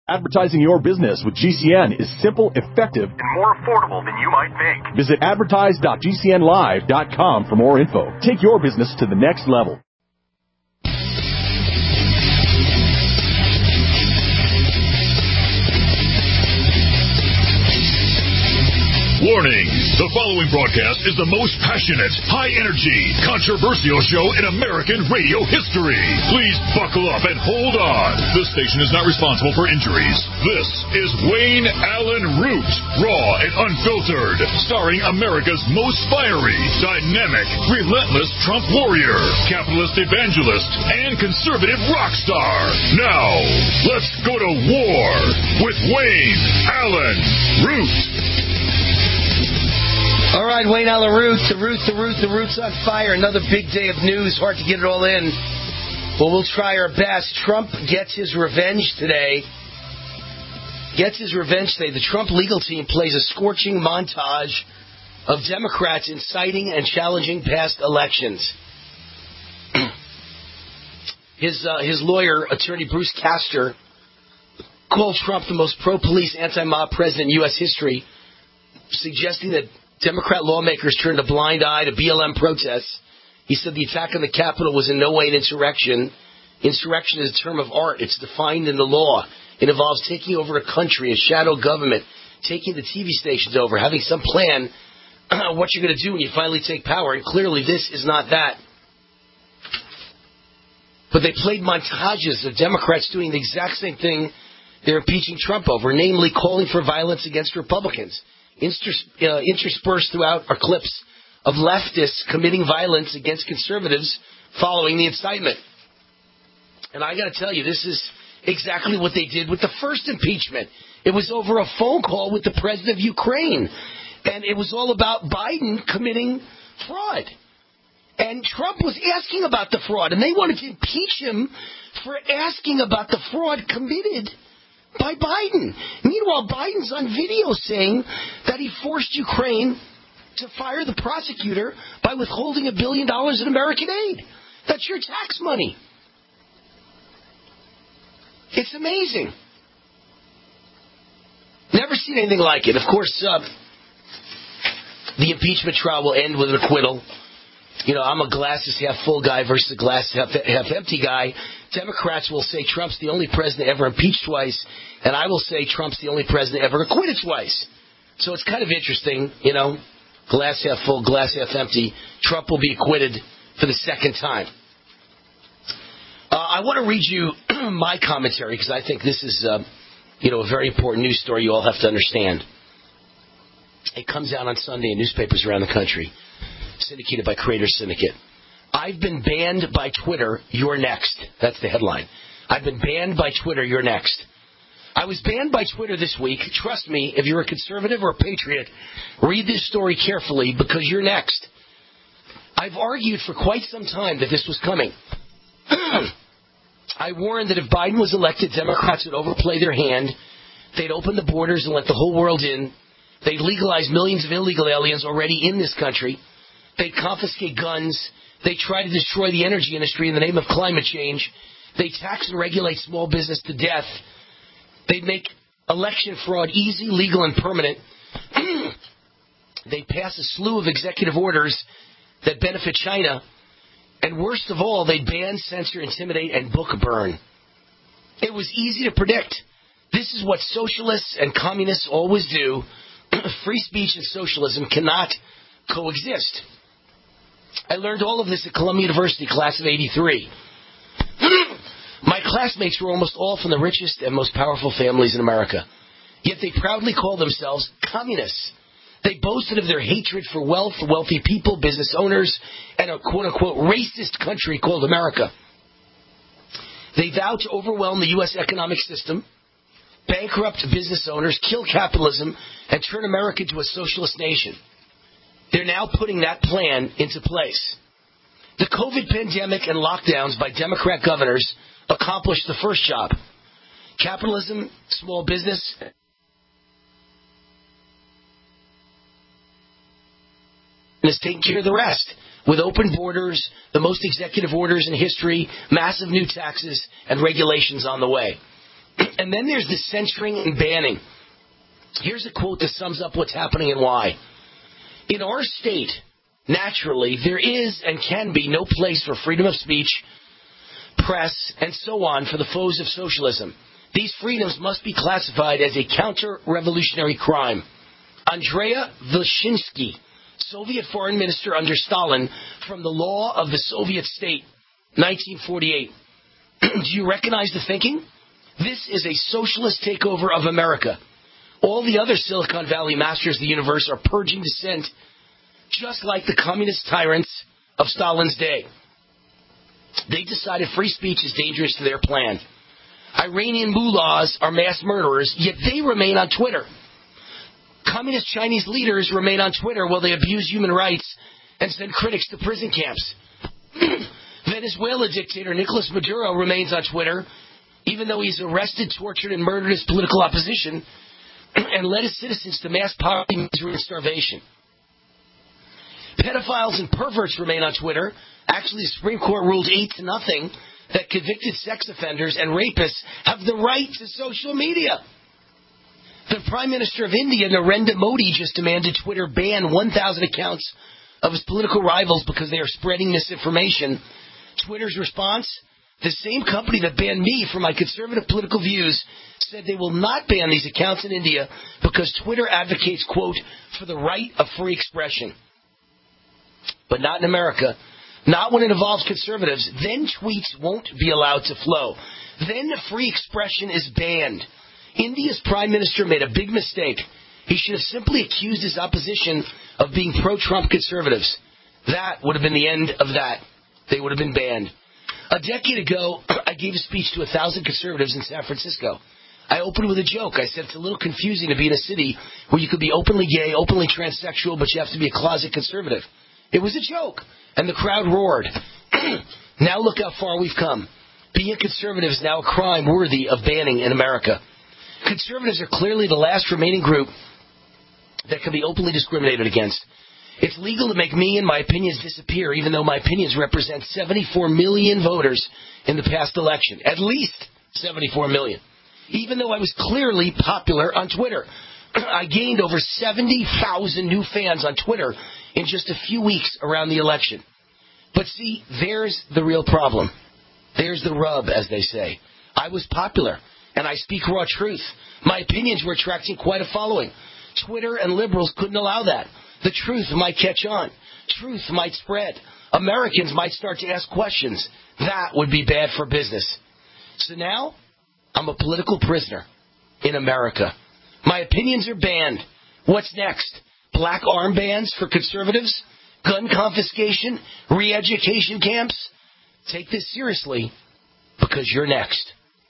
Advertising your business with GCN is simple, effective, and more affordable than you might think. Visit advertise.gcnlive.com for more info. Take your business to the next level. Warning! The following broadcast is the most passionate, high-energy, controversial show in American radio history. Please buckle up and hold on. This station is not responsible for injuries. This is Wayne Allen Root, raw and unfiltered, starring America's most fiery, dynamic, relentless Trump warrior, capitalist evangelist, and conservative rock star. Now, let's go to war with Wayne Allen Root. All right, Wayne Allen Root, the Root's on fire. Another big day of news. Hard to get it all in. Well, we'll try our best. Trump gets his revenge today. The Trump legal team plays a scorching montage of Democrats inciting and challenging past elections. His lawyer, attorney Bruce Castor, called Trump the most pro-police, anti-mob president in U.S. history, suggesting that Democrat lawmakers turned a blind eye to BLM protests. He said the attack on the Capitol was in no way an insurrection. Insurrection is a term of art. It's defined in the law. It involves taking over a country, a shadow government, taking the TV stations over, having some plan what you're going to do when you finally take power. And clearly this is not that. But they played montages of Democrats doing the exact same thing they're impeaching Trump over, namely calling for violence against Republicans. Interspersed throughout are clips of leftists committing violence against conservatives following the incitement. And I got to tell you, this is exactly what they did with the first impeachment. It was over a phone call with the president of Ukraine. And it was all about Biden committing fraud. And Trump was asking about the fraud. And they wanted to impeach him for asking about the fraud committed by Biden. Meanwhile, Biden's on video saying that he forced Ukraine to fire the prosecutor by withholding $1 billion in American aid. That's your tax money. It's amazing. Never seen anything like it. Of course, the impeachment trial will end with an acquittal. You know, I'm a glass is half full guy versus a glass half empty guy. Democrats will say Trump's the only president ever impeached twice, and I will say Trump's the only president ever acquitted twice. So it's kind of interesting, you know, glass half full, glass half empty. Trump will be acquitted for the second time. I want to read you my commentary because I think this is, a very important news story you all have to understand. It comes out on Sunday in newspapers around the country, syndicated by Creator Syndicate. I've been banned by Twitter, you're next. That's the headline. I've been banned by Twitter, you're next. I was banned by Twitter this week. Trust me, if you're a conservative or a patriot, read this story carefully because you're next. I've argued for quite some time that this was coming. I warned that if Biden was elected, Democrats would overplay their hand. They'd open the borders and let the whole world in. They'd legalize millions of illegal aliens already in this country. They'd confiscate guns. They try to destroy the energy industry in the name of climate change. They tax and regulate small business to death. They'd make election fraud easy, legal, and permanent. They'd pass a slew of executive orders that benefit China. And worst of all, they'd ban, censor, intimidate, and book burn. It was easy to predict. This is what socialists and communists always do. Free speech and socialism cannot coexist. I learned all of this at Columbia University, class of 83. My classmates were almost all from the richest and most powerful families in America. Yet they proudly called themselves communists. They boasted of their hatred for wealth, wealthy people, business owners, and a quote-unquote racist country called America. They vowed to overwhelm the U.S. economic system, bankrupt business owners, kill capitalism, and turn America into a socialist nation. They're now putting that plan into place. The COVID pandemic and lockdowns by Democrat governors accomplished the first job. Capitalism, small business, is taking care of the rest. With open borders, the most executive orders in history, massive new taxes, and regulations on the way. And then there's the censoring and banning. Here's a quote that sums up what's happening and why. In our state, naturally, there is and can be no place for freedom of speech, press, and so on for the foes of socialism. These freedoms must be classified as a counter-revolutionary crime. Andrei Vyshinsky, Soviet foreign minister under Stalin, from the Law of the Soviet State, 1948. Do you recognize the thinking? This is a socialist takeover of America. All the other Silicon Valley masters of the universe are purging dissent, just like the communist tyrants of Stalin's day. They decided free speech is dangerous to their plan. Iranian mullahs are mass murderers, yet they remain on Twitter. Communist Chinese leaders remain on Twitter while they abuse human rights and send critics to prison camps. Venezuela dictator Nicolas Maduro remains on Twitter, even though he's arrested, tortured, and murdered his political opposition and led his citizens to mass poverty, misery, and starvation. Pedophiles and perverts remain on Twitter. Actually, the Supreme Court ruled 8-0 that convicted sex offenders and rapists have the right to social media. The Prime Minister of India, Narendra Modi, just demanded Twitter ban 1,000 accounts of his political rivals because they are spreading misinformation. Twitter's response? The same company that banned me for my conservative political views said they will not ban these accounts in India because Twitter advocates, quote, for the right of free expression. But not in America. Not when it involves conservatives. Then tweets won't be allowed to flow. Then free expression is banned. India's Prime Minister made a big mistake. He should have simply accused his opposition of being pro-Trump conservatives. That would have been the end of that. They would have been banned. A decade ago, I gave a speech to 1,000 conservatives in San Francisco. I opened with a joke. I said it's a little confusing to be in a city where you could be openly gay, openly transsexual, but you have to be a closet conservative. It was a joke, and the crowd roared. Now look how far we've come. Being a conservative is now a crime worthy of banning in America. Conservatives are clearly the last remaining group that can be openly discriminated against. It's legal to make me and my opinions disappear, even though my opinions represent 74 million voters in the past election. At least 74 million. Even though I was clearly popular on Twitter. I gained over 70,000 new fans on Twitter in just a few weeks around the election. But see, there's the real problem. There's the rub, as they say. I was popular, and I speak raw truth. My opinions were attracting quite a following. Twitter and liberals couldn't allow that. The truth might catch on. Truth might spread. Americans might start to ask questions. That would be bad for business. So now, I'm a political prisoner in America. My opinions are banned. What's next? Black armbands for conservatives? Gun confiscation? Re-education camps? Take this seriously, because you're next.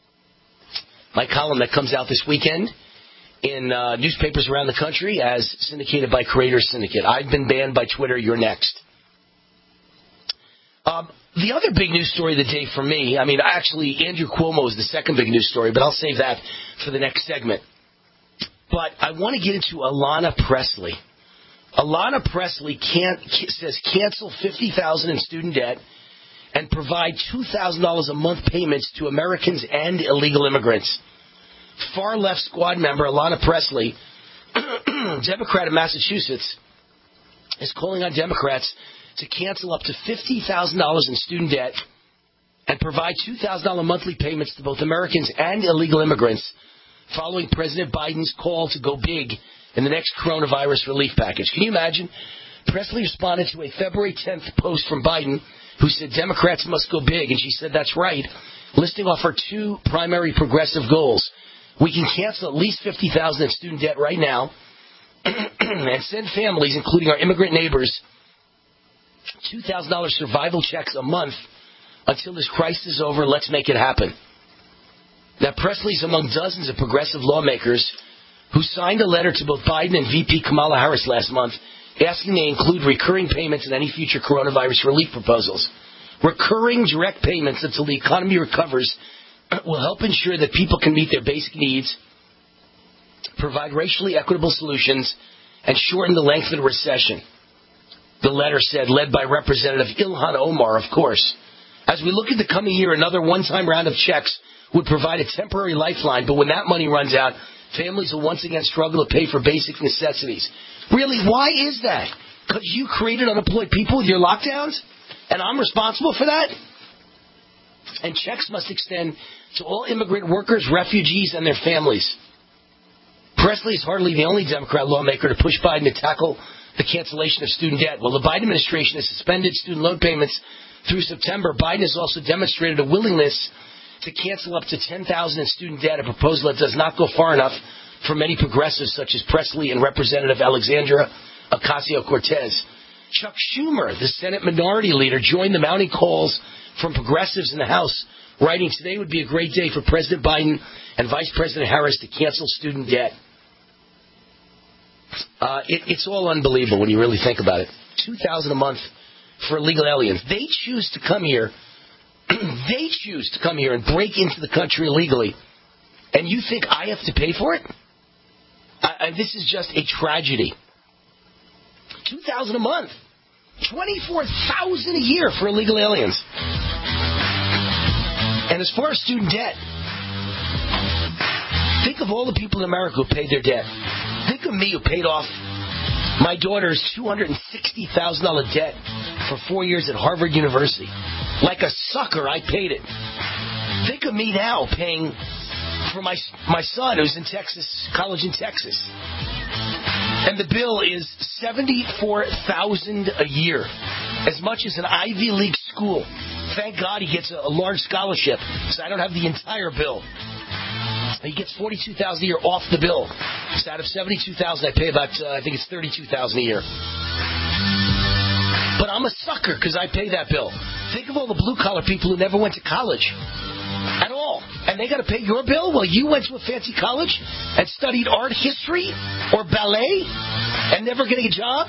My column that comes out this weekend in newspapers around the country as syndicated by Creator Syndicate. I've been banned by Twitter. You're next. The other big news story of the day for me, actually, Andrew Cuomo is the second big news story, but I'll save that for the next segment. But I want to get into Alanna Pressley. Alanna Pressley says cancel $50,000 in student debt and provide $2,000 a month payments to Americans and illegal immigrants. Far-left squad member Alanna Pressley, Democrat of Massachusetts, is calling on Democrats to cancel up to $50,000 in student debt and provide $2,000 monthly payments to both Americans and illegal immigrants following President Biden's call to go big in the next coronavirus relief package. Can you imagine? Pressley responded to a February 10th post from Biden who said Democrats must go big, and she said that's right, listing off her two primary progressive goals. We can cancel at least $50,000 in student debt right now and send families, including our immigrant neighbors, $2,000 survival checks a month until this crisis is over. Let's make it happen. Now, Pressley's among dozens of progressive lawmakers who signed a letter to both Biden and VP Kamala Harris last month asking they include recurring payments in any future coronavirus relief proposals. Recurring direct payments until the economy recovers will help ensure that people can meet their basic needs, provide racially equitable solutions, and shorten the length of the recession. The letter said, led by Representative Ilhan Omar, of course. As we look at the coming year, another one-time round of checks would provide a temporary lifeline, but when that money runs out, families will once again struggle to pay for basic necessities. Really, why is that? Because you created unemployed people with your lockdowns? And I'm responsible for that? And checks must extend to all immigrant workers, refugees, and their families. Presley is hardly the only Democrat lawmaker to push Biden to tackle the cancellation of student debt. While the Biden administration has suspended student loan payments through September, Biden has also demonstrated a willingness to cancel up to $10,000 in student debt, a proposal that does not go far enough for many progressives such as Presley and Representative Alexandria Ocasio-Cortez. Chuck Schumer, the Senate Minority Leader, joined the mounting calls from progressives in the House, writing, "Today would be a great day for President Biden and Vice President Harris to cancel student debt." It's all unbelievable when you really think about it. $2,000 a month for illegal aliens. They choose to come here. They choose to come here and break into the country illegally. And you think I have to pay for it? This is just a tragedy. $2,000 a month. $24,000 a year for illegal aliens. And as far as student debt, think of all the people in America who paid their debt. Think of me who paid off my daughter's $260,000 debt for 4 years at Harvard University. Like a sucker, I paid it. Think of me now paying for my son who's in Texas, college in Texas. And the bill is $74,000 a year, as much as an Ivy League school. Thank God he gets a large scholarship, so I don't have the entire bill. He gets $42,000 a year off the bill. So out of $72,000, I pay about, I think it's $32,000 a year. But I'm a sucker because I pay that bill. Think of all the blue-collar people who never went to college at all. And they got to pay your bill while you went to a fancy college and studied art history or ballet and never getting a job?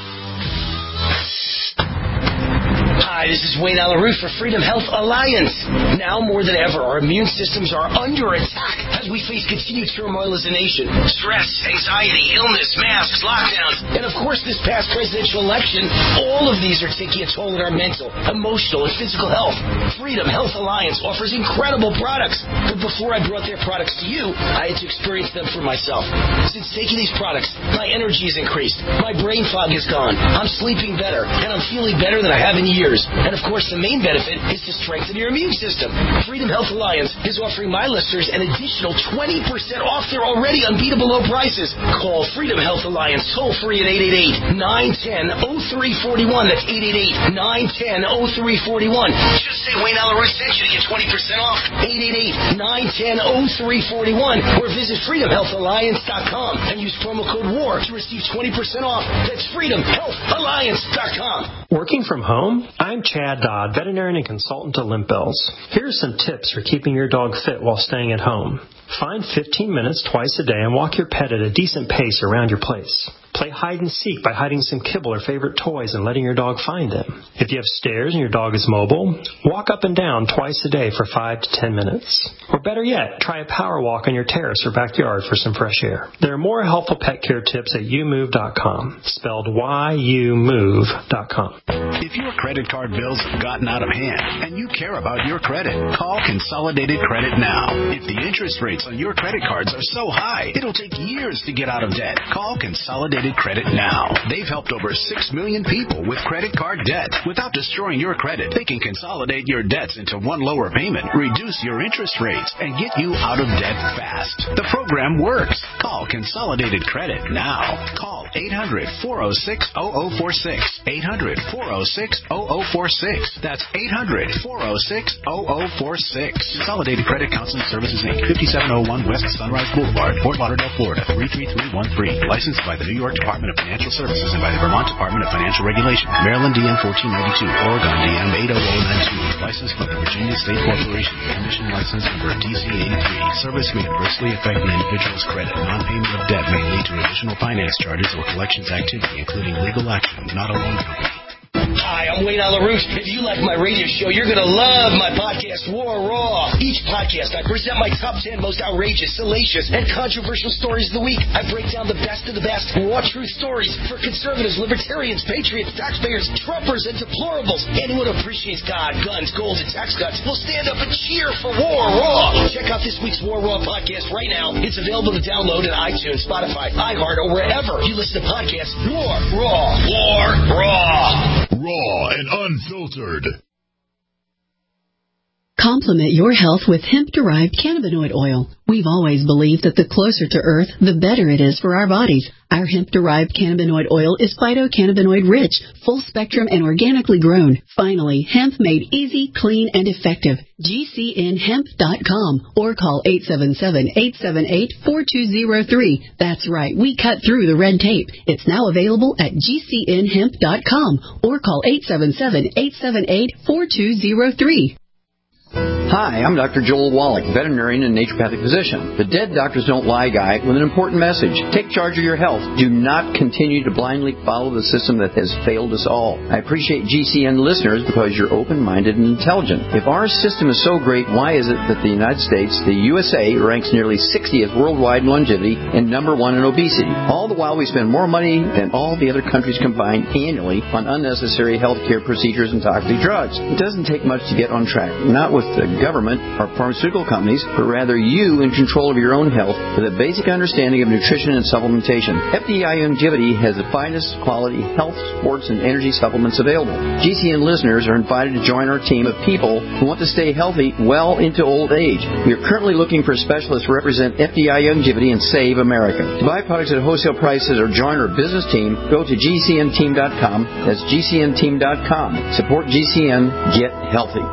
Hi, this is Wayne Alarouf for Freedom Health Alliance. Now more than ever, our immune systems are under attack as we face continued turmoil as a nation. Stress, anxiety, illness, masks, lockdowns, and of course this past presidential election, all of these are taking a toll on our mental, emotional, and physical health. Freedom Health Alliance offers incredible products, but before I brought their products to you, I had to experience them for myself. Since taking these products, my energy has increased, my brain fog is gone, I'm sleeping better, and I'm feeling better than I have in years. And of course, the main benefit is to strengthen your immune system. Freedom Health Alliance is offering my listeners an additional 20% off their already unbeatable low prices. Call Freedom Health Alliance toll free at 888-910-0341. That's 888-910-0341. Just say Wayne Alarouf sent you to get 20% off. 888-910-0341. Or visit freedomhealthalliance.com and use promo code WAR to receive 20% off. That's freedomhealthalliance.com. Working from home? I'm Chad Dodd, veterinarian and consultant to Limp Bells. Here are some tips for keeping your dog fit while staying at home. Find 15 minutes twice a day and walk your pet at a decent pace around your place. Play hide and seek by hiding some kibble or favorite toys and letting your dog find them. If you have stairs and your dog is mobile, walk up and down twice a day for 5 to 10 minutes. Or better yet, try a power walk on your terrace or backyard for some fresh air. There are more helpful pet care tips at youmove.com, spelled YOUMOVE.com. If your credit card bills have gotten out of hand and you care about your credit, call Consolidated Credit now. If the interest rates on your credit cards are so high, it'll take years to get out of debt. Call Consolidated Credit now. They've helped over 6 million people with credit card debt. Without destroying your credit, they can consolidate your debts into one lower payment, reduce your interest rates, and get you out of debt fast. The program works. Call Consolidated Credit now. Call 800-406-0046. 800-406-0046. That's 800-406-0046. Consolidated Credit Counseling Services, Inc., 5701 West Sunrise Boulevard, Fort Lauderdale, Florida, 33313. Licensed by the New York Department of Financial Services and by the Vermont Department of Financial Regulation. Maryland DM 1492. Oregon DM 80092. Licensed by the Virginia State Corporation. Commission license number DC 83. Service may adversely affect an individual's credit. Non-payment of debt may lead to additional finance charges or collections activity, including legal action. Not a loan company. Hi, I'm Wayne Alaroot. If you like my radio show, you're going to love my podcast, War Raw. Each podcast, I present my top 10 most outrageous, salacious, and controversial stories of the week. I break down the best of the best raw truth stories for conservatives, libertarians, patriots, taxpayers, Trumpers, and deplorables. Anyone who appreciates God, guns, gold, and tax cuts will stand up and cheer for War Raw. Check out this week's War Raw podcast right now. It's available to download at iTunes, Spotify, iHeart, or wherever you listen to podcasts. War Raw. War Raw. Raw and unfiltered. Complement your health with hemp-derived cannabinoid oil. We've always believed that the closer to Earth, the better it is for our bodies. Our hemp-derived cannabinoid oil is phytocannabinoid-rich, full-spectrum, and organically grown. Finally, hemp made easy, clean, and effective. GCNhemp.com or call 877-878-4203. That's right, we cut through the red tape. It's now available at GCNhemp.com or call 877-878-4203. Hi, I'm Dr. Joel Wallach, veterinarian and naturopathic physician. The Dead Doctors Don't Lie guy with an important message. Take charge of your health. Do not continue to blindly follow the system that has failed us all. I appreciate GCN listeners because you're open-minded and intelligent. If our system is so great, why is it that the United States, the USA, ranks nearly 60th worldwide in longevity and number 1 in obesity? All the while we spend more money than all the other countries combined annually on unnecessary health care procedures and toxic drugs. It doesn't take much to get on track. Not with the government or pharmaceutical companies, but rather you in control of your own health with a basic understanding of nutrition and supplementation. FDI Longevity has the finest quality health, sports, and energy supplements available. GCN listeners are invited to join our team of people who want to stay healthy well into old age. We are currently looking for specialists to represent FDI Longevity and Save America. To buy products at wholesale prices or join our business team, go to GCNteam.com. That's GCNteam.com. Support GCN. Get healthy.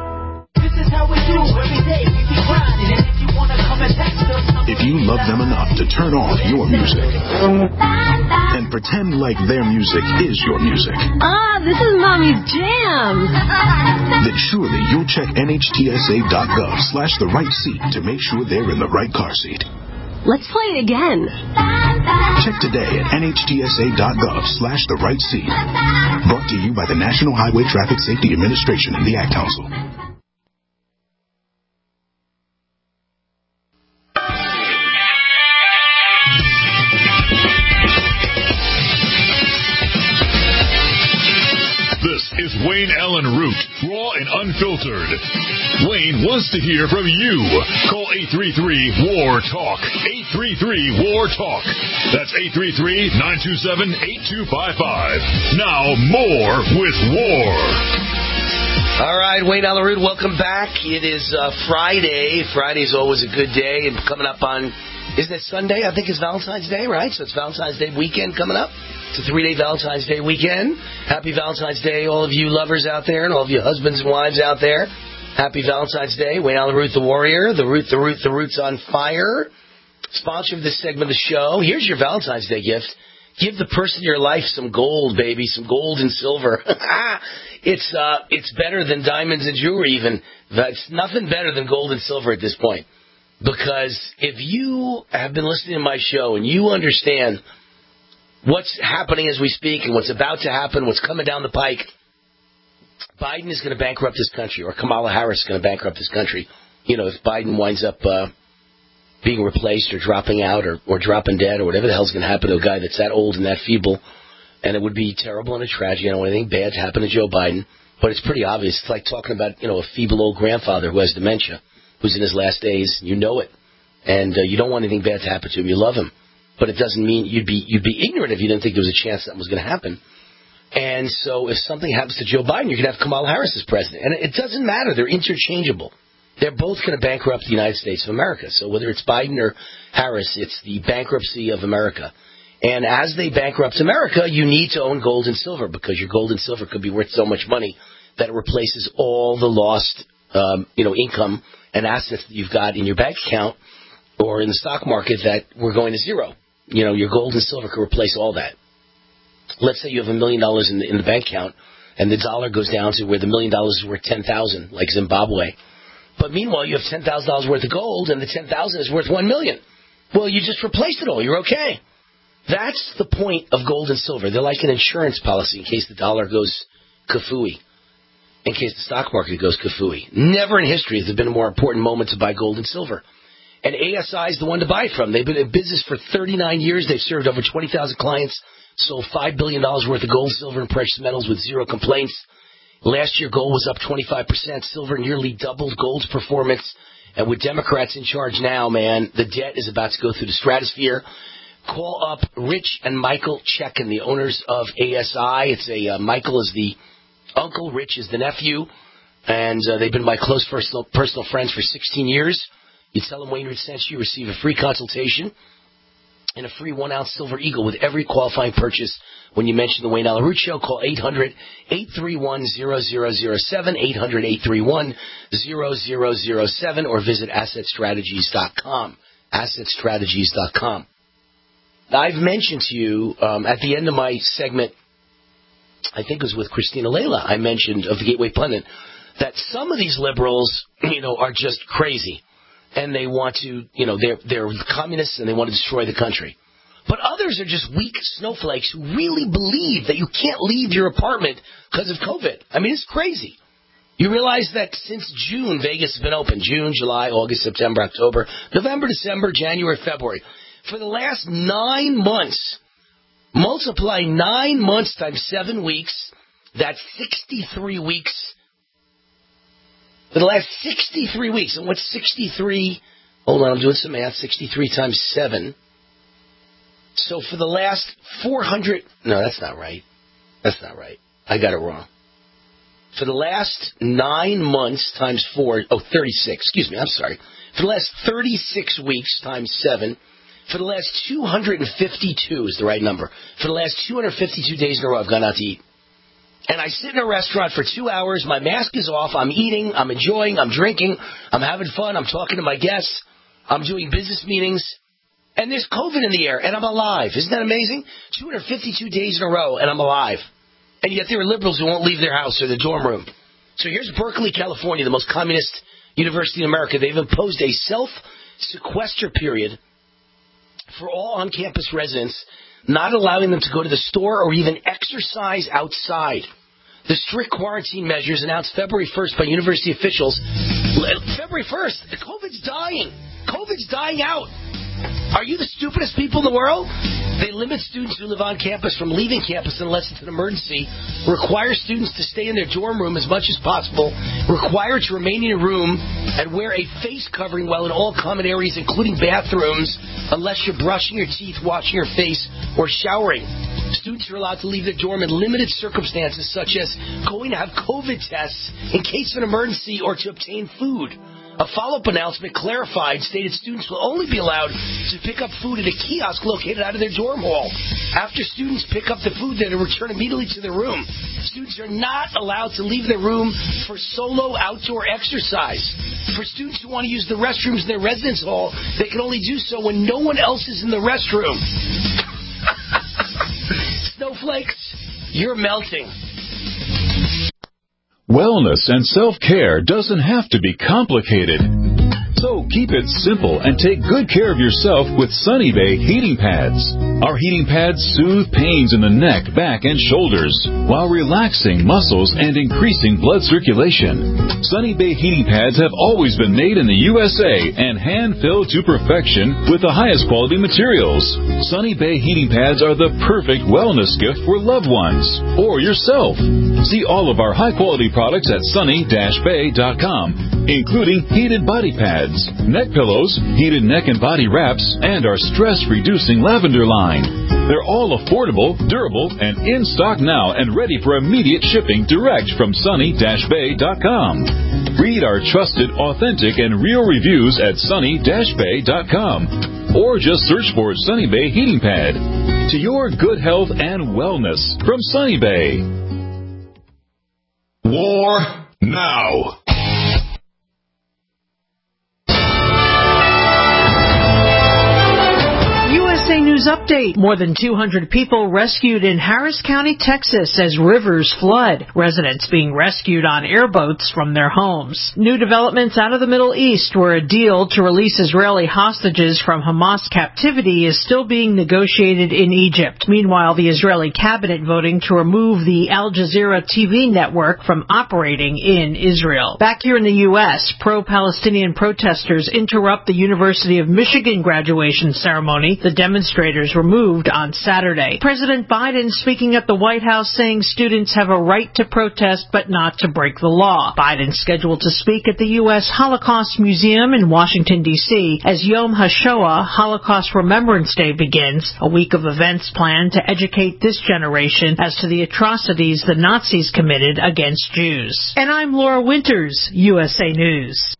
If you love them enough to turn off your music and pretend like their music is your music, this is Mommy's jam. then surely you'll check NHTSA.gov/the-right-seat to make sure they're in the right car seat. Let's play it again. Check today at NHTSA.gov/the-right-seat. Brought to you by the National Highway Traffic Safety Administration and the Ad Council. Is Wayne Allen Root, raw and unfiltered. Wayne wants to hear from you. Call 833-WAR-TALK. 833-WAR-TALK. That's 833-927-8255. Now more with War. All right, Wayne Allen Root, welcome back. It is Friday. Friday's always a good day. And coming up on, isn't it Sunday? I think it's Valentine's Day, right? So it's Valentine's Day weekend coming up. It's a 3-day Valentine's Day weekend. Happy Valentine's Day, all of you lovers out there and all of you husbands and wives out there. Happy Valentine's Day. Wayne Allen Root, the warrior. The Root's on fire. Sponsor of this segment of the show. Here's your Valentine's Day gift. Give the person in your life some gold, baby, some gold and silver. It's better than diamonds and jewelry even. It's nothing better than gold and silver at this point. Because if you have been listening to my show and you understand what's happening as we speak and what's about to happen, what's coming down the pike, Biden is going to bankrupt this country, or Kamala Harris is going to bankrupt this country. You know, if Biden winds up being replaced or dropping out or dropping dead or whatever the hell's going to happen to a guy that's that old and that feeble. And it would be terrible and a tragedy. I don't want anything bad to happen to Joe Biden. But it's pretty obvious. It's like talking about, a feeble old grandfather who has dementia, who's in his last days. You know it. And you don't want anything bad to happen to him. You love him. But it doesn't mean you'd be ignorant if you didn't think there was a chance that was going to happen. And so if something happens to Joe Biden, you could have Kamala Harris as president. And it doesn't matter. They're interchangeable. They're both going to bankrupt the United States of America. So whether it's Biden or Harris, it's the bankruptcy of America. And as they bankrupt America, you need to own gold and silver because your gold and silver could be worth so much money that it replaces all the lost, income and assets that you've got in your bank account or in the stock market that were going to zero. Your gold and silver could replace all that. Let's say you have $1 million in the bank account and the dollar goes down to where the $1 million is worth $10,000, like Zimbabwe. But meanwhile, you have $10,000 worth of gold and the $10,000 is worth $1 million. Well, you just replaced it all. You're okay. That's the point of gold and silver. They're like an insurance policy in case the dollar goes kafooey. In case the stock market goes kafooey. Never in history has there been a more important moment to buy gold and silver. And ASI is the one to buy from. They've been in business for 39 years. They've served over 20,000 clients, sold $5 billion worth of gold, silver, and precious metals with zero complaints. Last year, gold was up 25%. Silver nearly doubled gold's performance. And with Democrats in charge now, man, the debt is about to go through the stratosphere. Call up Rich and Michael Checkin, the owners of ASI. Michael is the uncle, Rich is the nephew, and they've been my close personal friends for 16 years. You tell them Wayne Root sent you, receive a free consultation and a free 1-ounce silver eagle with every qualifying purchase when you mention the Wayne Allyn Root Show. Call 800-831-0007, 800-831-0007, or visit AssetStrategies.com, AssetStrategies.com. Now, I've mentioned to you at the end of my segment, I think it was with Christina Layla, I mentioned of the Gateway Pundit, that some of these liberals, are just crazy. And they want to, they're communists and they want to destroy the country. But others are just weak snowflakes who really believe that you can't leave your apartment because of COVID. I mean, it's crazy. You realize that since June, Vegas has been open. June, July, August, September, October, November, December, January, February. For the last 9 months, multiply 9 months times 7 weeks, that's 63 weeks. For the last 63 weeks, and what's 63? Hold on, I'm doing some math. 63 times 7. So for the last 400... No, that's not right. That's not right. I got it wrong. For the last 9 months times 4... 36. Excuse me, I'm sorry. For the last 36 weeks times 7... For the last 252 is the right number. For the last 252 days in a row, I've gone out to eat. And I sit in a restaurant for 2 hours. My mask is off. I'm eating. I'm enjoying. I'm drinking. I'm having fun. I'm talking to my guests. I'm doing business meetings. And there's COVID in the air, and I'm alive. Isn't that amazing? 252 days in a row, and I'm alive. And yet there are liberals who won't leave their house or their dorm room. So here's Berkeley, California, the most communist university in America. They've imposed a self-sequester period for all on-campus residents, not allowing them to go to the store or even exercise outside. The strict quarantine measures announced February 1st by university officials. February 1st, COVID's dying. COVID's dying out. Are you the stupidest people in the world? They limit students who live on campus from leaving campus unless it's an emergency, require students to stay in their dorm room as much as possible, require to remain in a room and wear a face covering while in all common areas, including bathrooms, unless you're brushing your teeth, washing your face, or showering. Students are allowed to leave their dorm in limited circumstances, such as going to have COVID tests in case of an emergency or to obtain food. A follow-up announcement stated students will only be allowed to pick up food at a kiosk located out of their dorm hall. After students pick up the food, they're to return immediately to their room. Students are not allowed to leave their room for solo outdoor exercise. For students who want to use the restrooms in their residence hall, they can only do so when no one else is in the restroom. Snowflakes, you're melting. Wellness and self-care doesn't have to be complicated. So keep it simple and take good care of yourself with Sunny Bay heating pads. Our heating pads soothe pains in the neck, back, and shoulders while relaxing muscles and increasing blood circulation. Sunny Bay heating pads have always been made in the USA and hand-filled to perfection with the highest quality materials. Sunny Bay heating pads are the perfect wellness gift for loved ones or yourself. See all of our high-quality products at sunny-bay.com, including heated body pads, neck pillows, heated neck and body wraps, and our stress-reducing lavender line. They're all affordable, durable, and in stock now and ready for immediate shipping direct from sunny-bay.com. Read our trusted, authentic, and real reviews at sunny-bay.com, or just search for Sunny Bay Heating Pad. To your good health and wellness from Sunny Bay. War now. USA News news update. More than 200 people rescued in Harris County, Texas as rivers flood. Residents being rescued on airboats from their homes. New developments out of the Middle East, where a deal to release Israeli hostages from Hamas captivity is still being negotiated in Egypt. Meanwhile, the Israeli cabinet voting to remove the Al Jazeera TV network from operating in Israel. Back here in the U.S., pro-Palestinian protesters interrupt the University of Michigan graduation ceremony. The demonstrators were moved on Saturday. President Biden speaking at the White House saying students have a right to protest but not to break the law. Biden scheduled to speak at the U.S. Holocaust Museum in Washington, D.C. as Yom HaShoah, Holocaust Remembrance Day, begins, a week of events planned to educate this generation as to the atrocities the Nazis committed against Jews. And I'm Laura Winters, USA News.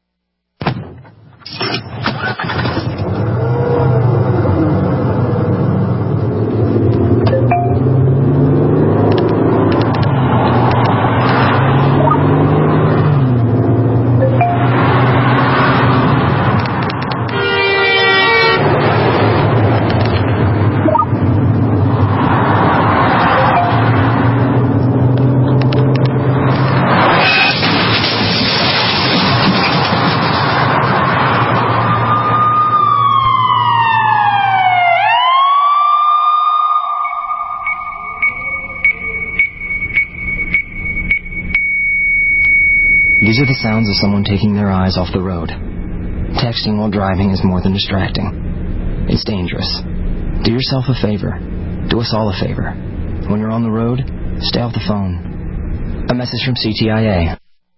These are the sounds of someone taking their eyes off the road. Texting while driving is more than distracting. It's dangerous. Do yourself a favor. Do us all a favor. When you're on the road, stay off the phone. A message from CTIA.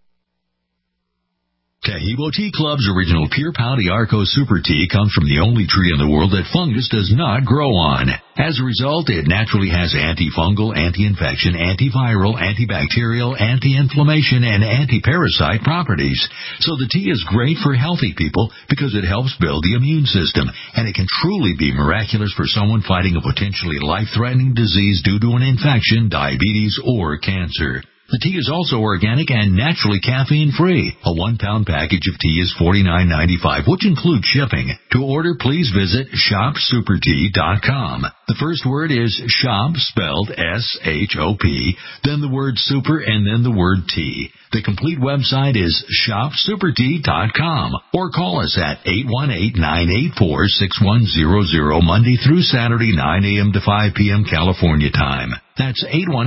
Tahibo Tea Club's original Pure Pau d'Arco Super Tea comes from the only tree in the world that fungus does not grow on. As a result, it naturally has antifungal, anti-infection, antiviral, antibacterial, anti-inflammation, and anti-parasite properties. So the tea is great for healthy people because it helps build the immune system, and it can truly be miraculous for someone fighting a potentially life-threatening disease due to an infection, diabetes, or cancer. The tea is also organic and naturally caffeine-free. A 1-pound package of tea is $49.95, which includes shipping. To order, please visit shopsupertea.com. The first word is shop, spelled S-H-O-P, then the word super, and then the word tea. The complete website is shopsupertea.com, or call us at 818-984-6100, Monday through Saturday, 9 a.m. to 5 p.m. California time. That's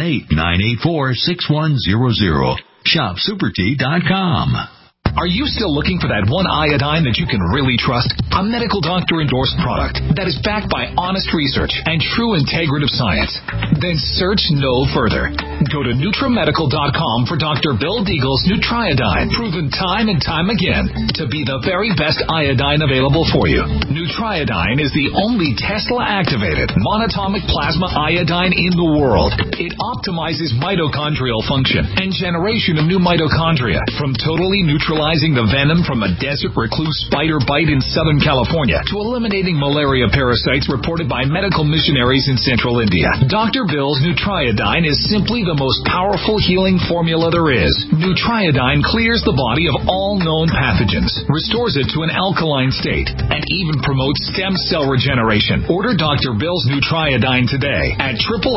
818-984-6100. ShopSuperTea.com. Are you still looking for that one iodine that you can really trust? A medical doctor-endorsed product that is backed by honest research and true integrative science? Then search no further. Go to NutriMedical.com for Dr. Bill Deagle's Nutriodine, proven time and time again to be the very best iodine available for you. Nutriodine is the only Tesla-activated monatomic plasma iodine in the world. It optimizes mitochondrial function and generation of new mitochondria from totally neutralizing the venom from a desert recluse spider bite in Southern California to eliminating malaria parasites reported by medical missionaries in central India. Dr. Bill's Nutriodine is simply the most powerful healing formula there is. Nutriodine clears the body of all known pathogens, restores it to an alkaline state, and even promotes stem cell regeneration. Order Dr. Bill's Nutriodine today at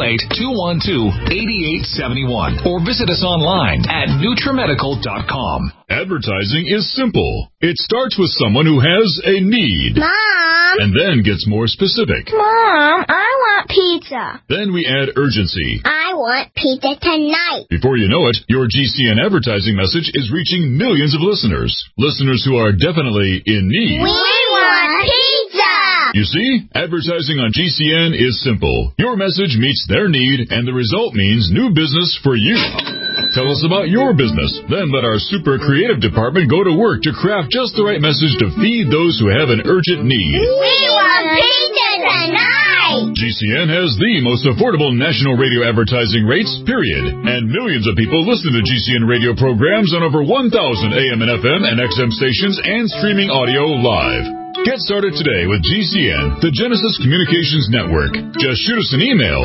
888-212-8871 or visit us online at NutriMedical.com. Advertising is simple. It starts with someone who has a need. Mom! And then gets more specific. Mom, I want pizza. Then we add urgency. I want pizza tonight. Before you know it, your GCN advertising message is reaching millions of listeners. Listeners who are definitely in need. We want pizza! You see, advertising on GCN is simple. Your message meets their need, and the result means new business for you. Tell us about your business. Then let our super creative department go to work to craft just the right message to feed those who have an urgent need. We want pizza tonight! GCN has the most affordable national radio advertising rates, period. And millions of people listen to GCN radio programs on over 1,000 AM and FM and XM stations and streaming audio live. Get started today with GCN, the Genesis Communications Network. Just shoot us an email,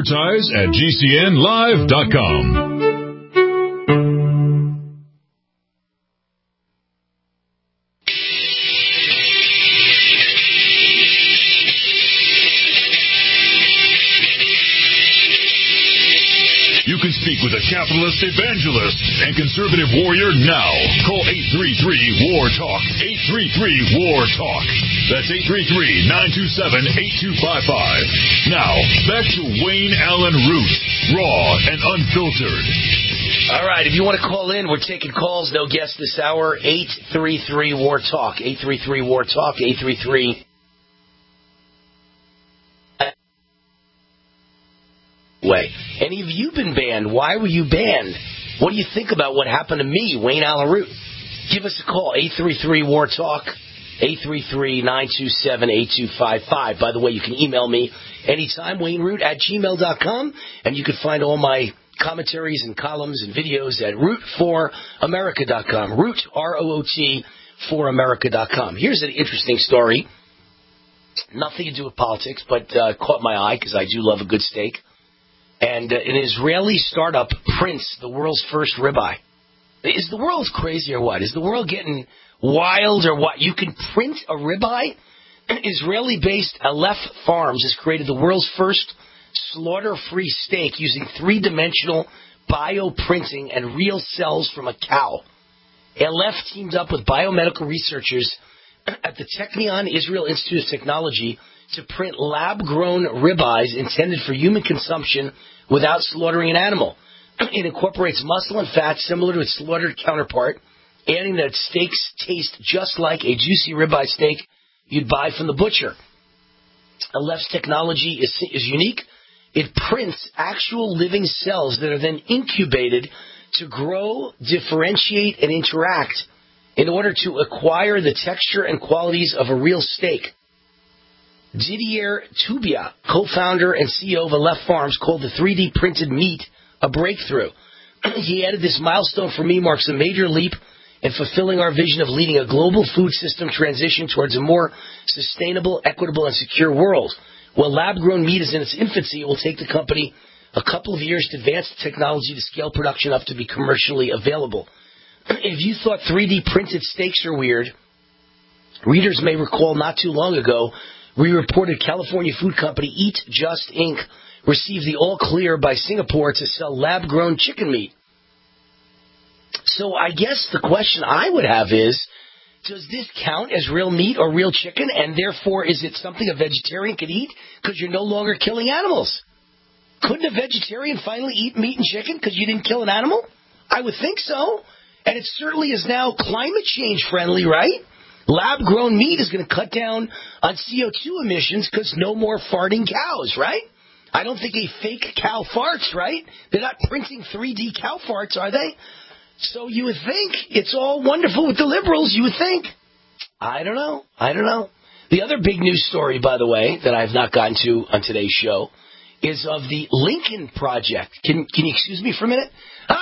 advertise@gcnlive.com. Speak with a capitalist evangelist and conservative warrior now. Call 833-WAR-TALK. 833-WAR-TALK. That's 833-927-8255. Now, back to Wayne Allen Root, raw and unfiltered. All right, if you want to call in, we're taking calls. No guests this hour. 833-WAR-TALK. 833-WAR-TALK. 833. Way. Any of you been banned? Why were you banned? What do you think about what happened to me, Wayne Allen Root? Give us a call. 833-WAR-TALK. 833-927-8255. By the way, you can email me anytime, WayneRoot@gmail.com, and you can find all my commentaries and columns and videos at root4america.com. Root, R-O-O-T, foramerica.com. Here's an interesting story. Nothing to do with politics, but caught my eye because I do love a good steak. And an Israeli startup prints the world's first ribeye. Is the world crazy or what? Is the world getting wild or what? You can print a ribeye? Israeli-based Aleph Farms has created the world's first slaughter-free steak using three-dimensional bioprinting and real cells from a cow. Aleph teamed up with biomedical researchers at the Technion Israel Institute of Technology to print lab-grown ribeyes intended for human consumption without slaughtering an animal. It incorporates muscle and fat similar to its slaughtered counterpart, adding that steaks taste just like a juicy ribeye steak you'd buy from the butcher. Aleph's technology is unique. It prints actual living cells that are then incubated to grow, differentiate, and interact in order to acquire the texture and qualities of a real steak. Didier Toubia, co-founder and CEO of Aleph Farms, called the 3D printed meat a breakthrough. He added, "This milestone for me marks a major leap in fulfilling our vision of leading a global food system transition towards a more sustainable, equitable, and secure world. While lab-grown meat is in its infancy, it will take the company a couple of years to advance the technology to scale production up to be commercially available." If you thought 3D printed steaks are weird, readers may recall not too long ago, we reported California food company Eat Just Inc. received the all-clear by Singapore to sell lab-grown chicken meat. So I guess the question I would have is, does this count as real meat or real chicken, and therefore is it something a vegetarian could eat because you're no longer killing animals? Couldn't a vegetarian finally eat meat and chicken because you didn't kill an animal? I would think so. And it certainly is now climate change friendly, right? Lab-grown meat is going to cut down on CO2 emissions because no more farting cows, right? I don't think a fake cow farts, right? They're not printing 3D cow farts, are they? So you would think it's all wonderful with the liberals, you would think. I don't know. The other big news story, by the way, that I've not gotten to on today's show is of the Lincoln Project. Can you excuse me for a minute?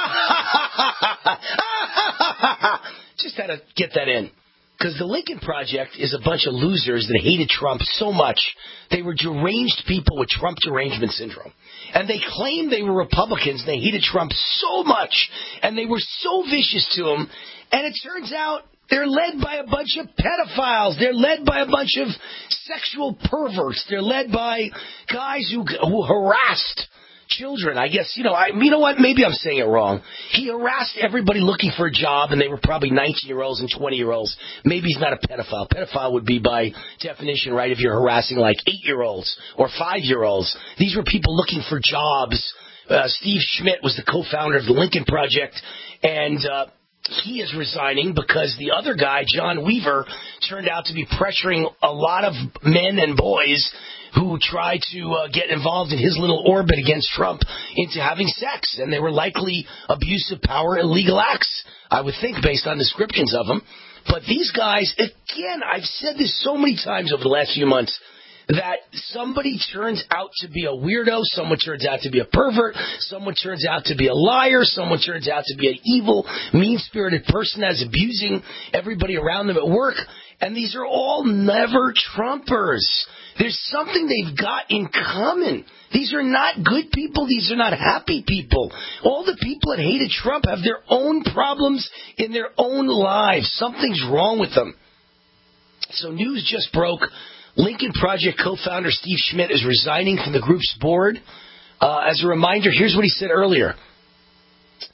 Just had to get that in. Because the Lincoln Project is a bunch of losers that hated Trump so much, they were deranged people with Trump derangement syndrome. And they claimed they were Republicans, and they hated Trump so much, and they were so vicious to him, and it turns out they're led by a bunch of pedophiles. They're led by a bunch of sexual perverts. They're led by guys who harassed children. I guess, you know what? Maybe I'm saying it wrong. He harassed everybody looking for a job, and they were probably 19-year-olds and 20-year-olds. Maybe he's not a pedophile. Pedophile would be by definition, right, if you're harassing like 8-year-olds or 5-year-olds. These were people looking for jobs. Steve Schmidt was the co-founder of the Lincoln Project, and he is resigning because the other guy, John Weaver, turned out to be pressuring a lot of men and boys who tried to get involved in his little orbit against Trump into having sex. And they were likely abuse of power, illegal acts, I would think, based on descriptions of them. But these guys, again, I've said this so many times over the last few months, that somebody turns out to be a weirdo, someone turns out to be a pervert, someone turns out to be a liar, someone turns out to be an evil, mean-spirited person that's abusing everybody around them at work. And these are all never Trumpers. There's something they've got in common. These are not good people. These are not happy people. All the people that hated Trump have their own problems in their own lives. Something's wrong with them. So news just broke. Lincoln Project co-founder Steve Schmidt is resigning from the group's board. As a reminder, here's what he said earlier.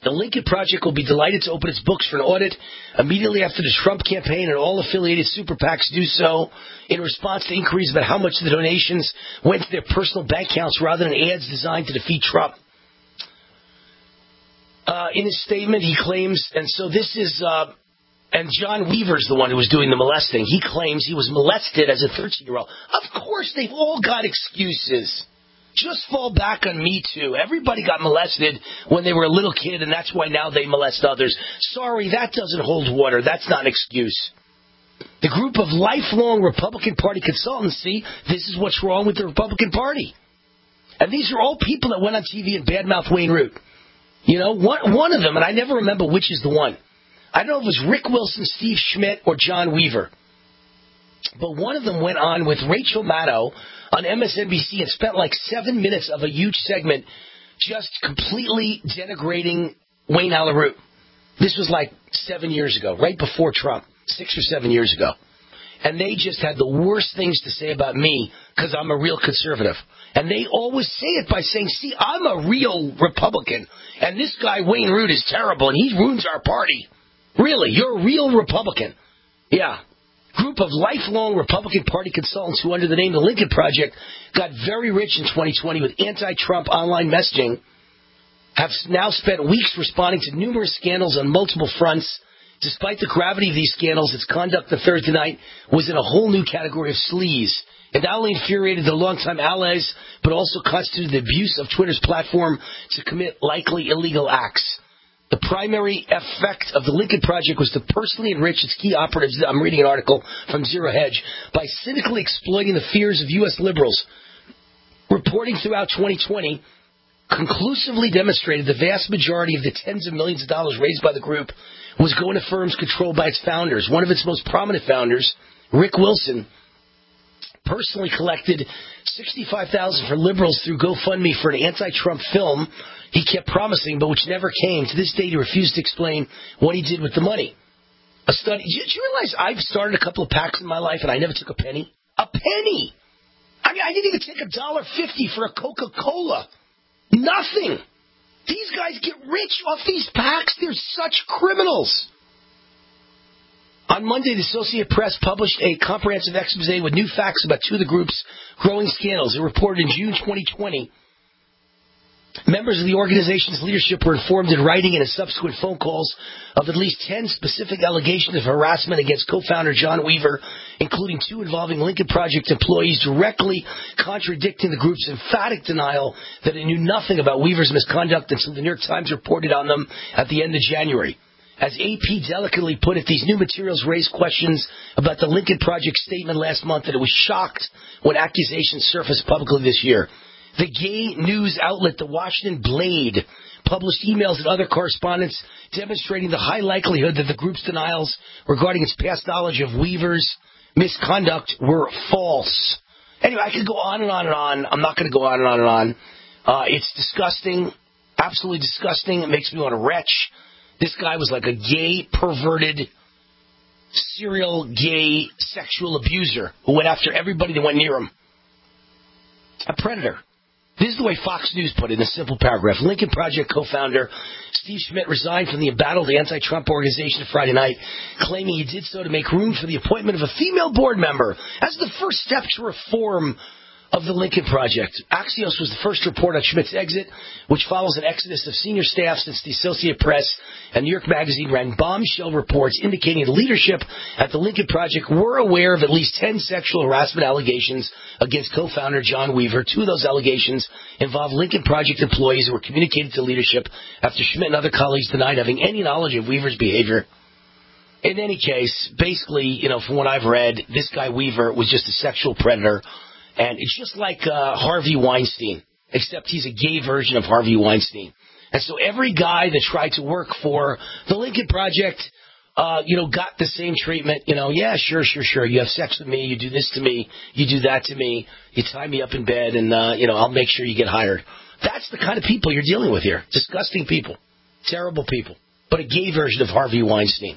The Lincoln Project will be delighted to open its books for an audit immediately after the Trump campaign and all affiliated super PACs do so in response to inquiries about how much of the donations went to their personal bank accounts rather than ads designed to defeat Trump. In his statement, he claims, and so this is, and John Weaver's the one who was doing the molesting. He claims he was molested as a 13-year-old. Of course, they've all got excuses. Just fall back on Me Too. Everybody got molested when they were a little kid, and that's why now they molest others. Sorry, that doesn't hold water. That's not an excuse. The group of lifelong Republican Party consultancy, this is what's wrong with the Republican Party. And these are all people that went on TV and badmouthed Wayne Root. You know, one of them, and I never remember which is the one. I don't know if it was Rick Wilson, Steve Schmidt, or John Weaver. But one of them went on with Rachel Maddow on MSNBC and spent like 7 minutes of a huge segment just completely denigrating Wayne Allyn Root. This was like 7 years ago, right before Trump, 6 or 7 years ago. And they just had the worst things to say about me because I'm a real conservative. And they always say it by saying, see, I'm a real Republican, and this guy Wayne Root is terrible, and he ruins our party. Really, you're a real Republican. Yeah. Group of lifelong Republican Party consultants who, under the name of the Lincoln Project, got very rich in 2020 with anti-Trump online messaging, have now spent weeks responding to numerous scandals on multiple fronts. Despite the gravity of these scandals, its conduct on Thursday night was in a whole new category of sleaze. It not only infuriated their longtime allies, but also constituted the abuse of Twitter's platform to commit likely illegal acts. The primary effect of the Lincoln Project was to personally enrich its key operatives, I'm reading an article from Zero Hedge, by cynically exploiting the fears of U.S. liberals. Reporting throughout 2020 conclusively demonstrated the vast majority of the tens of millions of dollars raised by the group was going to firms controlled by its founders. One of its most prominent founders, Rick Wilson, personally collected $65,000 for liberals through GoFundMe for an anti-Trump film he kept promising, but which never came. To this day, he refused to explain what he did with the money. A study. Did you realize I've started a couple of PACs in my life and I never took a penny? A penny! I mean, I didn't even take $1.50 for a Coca-Cola. Nothing! These guys get rich off these PACs. They're such criminals. On Monday, the Associated Press published a comprehensive expose with new facts about two of the group's growing scandals. It reported in June 2020. Members of the organization's leadership were informed in writing and in subsequent phone calls of at least 10 specific allegations of harassment against co-founder John Weaver, including 2 involving Lincoln Project employees, directly contradicting the group's emphatic denial that it knew nothing about Weaver's misconduct until the New York Times reported on them at the end of January. As AP delicately put it, these new materials raise questions about the Lincoln Project statement last month that it was shocked when accusations surfaced publicly this year. The gay news outlet The Washington Blade published emails and other correspondence demonstrating the high likelihood that the group's denials regarding its past knowledge of Weaver's misconduct were false. Anyway, I could go on and on and on. I'm not going to go on and on and on. It's disgusting, absolutely disgusting. It makes me want to retch. This guy was like a gay, perverted, serial gay sexual abuser who went after everybody that went near him. A predator. This is the way Fox News put it in a simple paragraph. Lincoln Project co-founder Steve Schmidt resigned from the embattled anti-Trump organization Friday night, claiming he did so to make room for the appointment of a female board member as the first step to reform of the Lincoln Project. Axios was the first report on Schmidt's exit, which follows an exodus of senior staff since the Associated Press and New York Magazine ran bombshell reports indicating the leadership at the Lincoln Project were aware of at least 10 sexual harassment allegations against co-founder John Weaver. 2 of those allegations involved Lincoln Project employees who were communicated to leadership after Schmidt and other colleagues denied having any knowledge of Weaver's behavior. In any case, basically, from what I've read, this guy Weaver was just a sexual predator. And it's just like Harvey Weinstein, except he's a gay version of Harvey Weinstein. And so every guy that tried to work for the Lincoln Project, got the same treatment. Yeah, sure. You have sex with me. You do this to me. You do that to me. You tie me up in bed and, I'll make sure you get hired. That's the kind of people you're dealing with here. Disgusting people. Terrible people. But a gay version of Harvey Weinstein.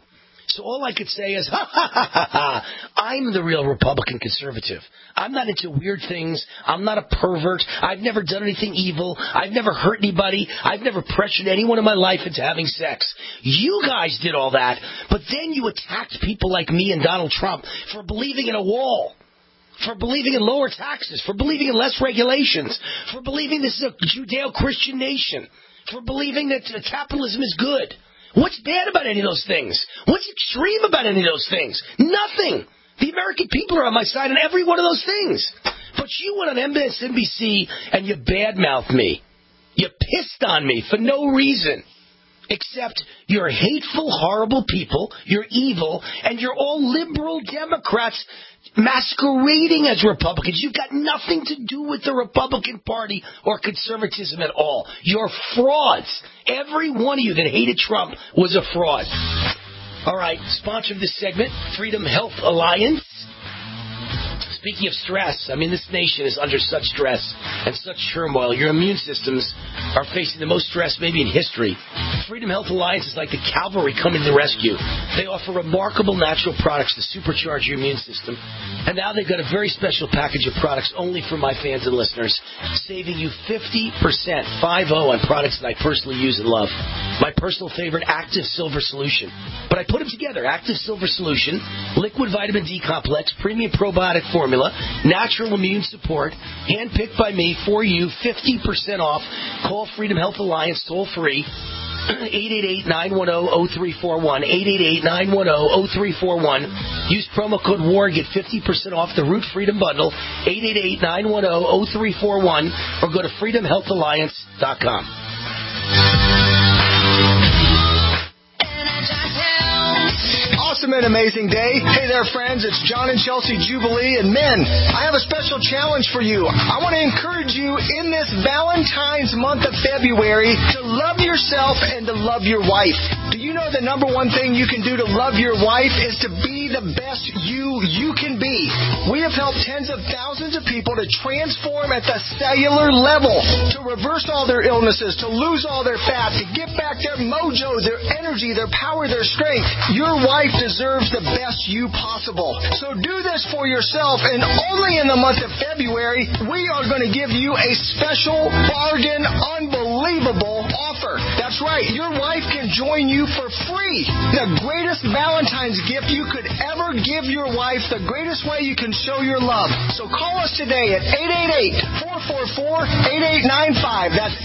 So all I could say is, ha, ha, ha, ha, ha. I'm the real Republican conservative. I'm not into weird things. I'm not a pervert. I've never done anything evil. I've never hurt anybody. I've never pressured anyone in my life into having sex. You guys did all that, but then you attacked people like me and Donald Trump for believing in a wall, for believing in lower taxes, for believing in less regulations, for believing this is a Judeo-Christian nation, for believing that capitalism is good. What's bad about any of those things? What's extreme about any of those things? Nothing. The American people are on my side on every one of those things. But you went on MSNBC and you badmouthed me. You pissed on me for no reason. Except you're hateful, horrible people, you're evil, and you're all liberal Democrats masquerading as Republicans. You've got nothing to do with the Republican Party or conservatism at all. You're frauds. Every one of you that hated Trump was a fraud. All right, sponsor of this segment, Freedom Health Alliance. Speaking of stress, I mean, this nation is under such stress and such turmoil. Your immune systems are facing the most stress maybe in history. Freedom Health Alliance is like the cavalry coming to the rescue. They offer remarkable natural products to supercharge your immune system. And now they've got a very special package of products only for my fans and listeners, saving you 50%, 50, on products that I personally use and love. My personal favorite, Active Silver Solution. But I put them together. Active Silver Solution, Liquid Vitamin D Complex, Premium Probiotic Formula, natural immune support, handpicked by me for you, 50% off. Call Freedom Health Alliance toll free, 888-910-0341, 888-910-0341. Use promo code WAR, get 50% off the Root Freedom Bundle, 888-910-0341, or go to freedomhealthalliance.com. Awesome and amazing day. Hey there, friends. It's John and Chelsea Jubilee. And men, I have a special challenge for you. I want to encourage you in this Valentine's month of February to love yourself and to love your wife. Do you know the number one thing you can do to love your wife is to be the best you can be? We have helped tens of thousands of people to transform at the cellular level, to reverse all their illnesses, to lose all their fat, to get back their mojo, their energy, their power, their strength. Your wife deserves the best you possible. So do this for yourself, and only in the month of February, we are going to give you a special bargain, unbelievable offer. That's right, your wife can join you for free. The greatest Valentine's gift you could ever give your wife, the greatest way you can show your love. So call us today at 888-444-8895. That's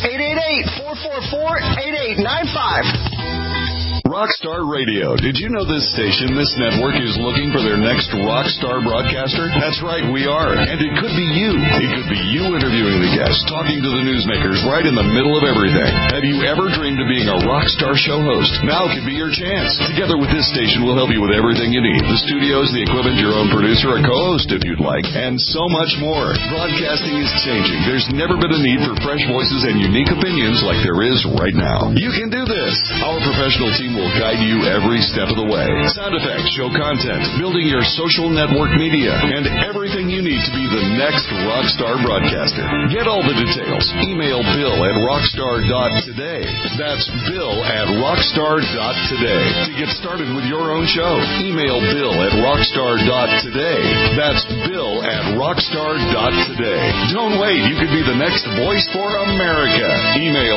888-444-8895. Rockstar Radio. Did you know this station, this network, is looking for their next rockstar broadcaster? That's right, we are. And it could be you. It could be you interviewing the guests, talking to the newsmakers right in the middle of everything. Have you ever dreamed of being a rockstar show host? Now could be your chance. Together with this station, we'll help you with everything you need. The studios, the equipment, your own producer, a co-host if you'd like, and so much more. Broadcasting is changing. There's never been a need for fresh voices and unique opinions like there is right now. You can do this. Our professional team will guide you every step of the way. Sound effects, show content, building your social network media, and everything you need to be the next rockstar broadcaster. Get all the details. Email bill@rockstar.today. That's bill@rockstar.today. To get started with your own show, email bill@rockstar.today. That's bill@rockstar.today. Don't wait. You could be the next voice for America. Email